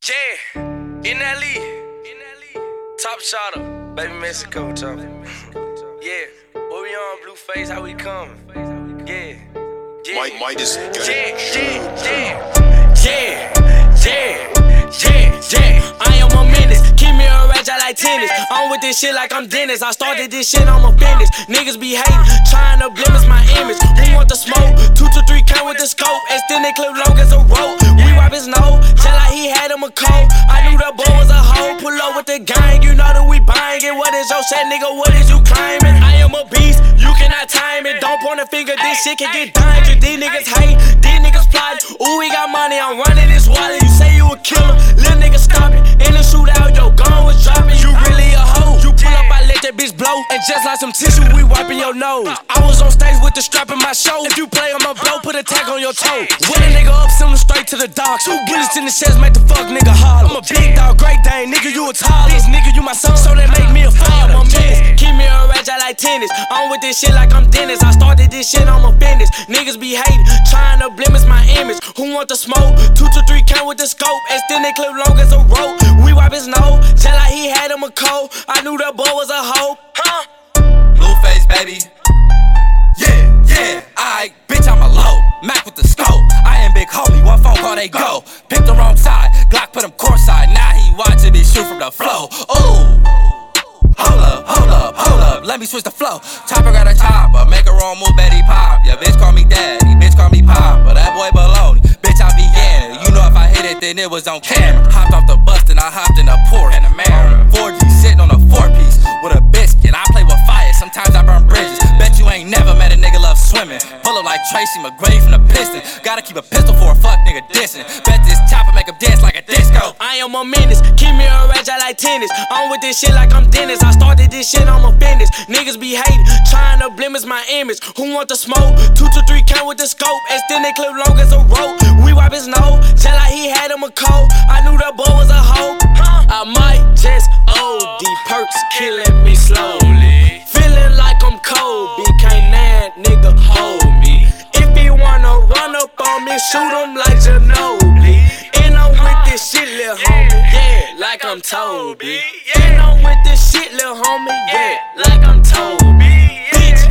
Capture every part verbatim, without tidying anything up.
Yeah, in L E, top shotter, baby Mexico top. Yeah, what we on, Blueface, how we coming? Yeah, yeah, Mike, Mike is good. yeah, yeah, yeah, yeah, yeah, yeah, yeah. I am a menace, keep me a rage, I like tennis. I'm with this shit like I'm Dennis. I started this shit, I'm a business. Niggas be hating, trying to blemish my image. Who want the smoke? Two to three count with the scope. Extended clip long as a rope. We wipe his nose, tell like he had him a cold. I knew that boy was a hoe. Pull up with the gang, you know that we buying it. What is your shit, nigga? What is you claiming? I am a beast, you cannot time it. Don't point a finger, this shit can get dangerous. These niggas hate, these niggas plot. Ooh, we got money, I'm running this wallet. You say you a killer, little nigga stop it. In the shootout, your gun was dropping. You really a hoe. You pull up, I let that bitch blow. And just like some tissue, we wiping your nose. I was on stage with the strap in my show. If you play, I'ma blow, put a tag on your toe. With a nigga up, send him straight to the dock. Two bullets in the chest, make the fuck nigga holler. I'm a big dog, great dane, nigga, you a toddler. This nigga, you my son, so they make me a father. I'm a menace, keep me a rage, I like tennis. I'm with this shit like I'm Dennis. I started this shit, I'm a business. Niggas be hating, trying to blemish my image. Who want the smoke? Two to three count with the scope. Extended clip long as a rope. We wipe his nose, tell like he had him a cold. I knew that boy was a hoe. Huh? Blueface, baby. Yeah, yeah, aight, bitch, I'm a low. Mac with the scope. I am big homie, one phone call, they go. Pick the wrong side, Glock put him courtside. Now he watching me shoot from the flow. Ooh, hold up, hold up, hold up, let me switch the flow. Chopper got a chopper, make a wrong move, Betty pop. Yeah, bitch call me daddy, bitch call me pop. But that boy baloney, bitch I be in. You know if I hit it, then it was on camera. Hopped off the bus, then I hopped in a Porsche and a Mara. four G sitting on a four piece with a biscuit. I play with fire, sometimes I burn bridges. Bet you ain't never met a nigga love swimming. Pull up like Tracy McGrady from the Piston. Gotta keep a pistol for a fuck nigga dissing. Bet this chopper make him dance like a disco. I am a menace, keep me a rage, I like tennis. I'm with this shit like I'm Dennis. I started this shit, I'm a business. Niggas be hating, trying to blemish my image. Who want the smoke? Two to three count with the scope. Extended clip long as a rope. We wipe his nose, tell like he had him a cold. I knew that boy was a hoe. Huh? I might just O D, perks killing me slowly. Feeling like I'm Kobe, can't that nigga hold me. If he wanna run up on me, shoot him like Ginobili. And I'm with this shit, lil' homie, yeah, like I'm Toby. And I'm with this shit, lil' homie, yeah, like I'm Toby. Bitch,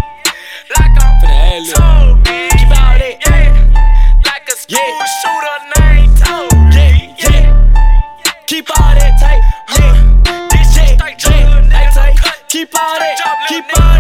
like I'm Toby. Keep all that, yeah, like a school shooter named Toby. Yeah, yeah, keep all that tight, yeah. This shit, yeah, yeah, tight. Keep all that, keep all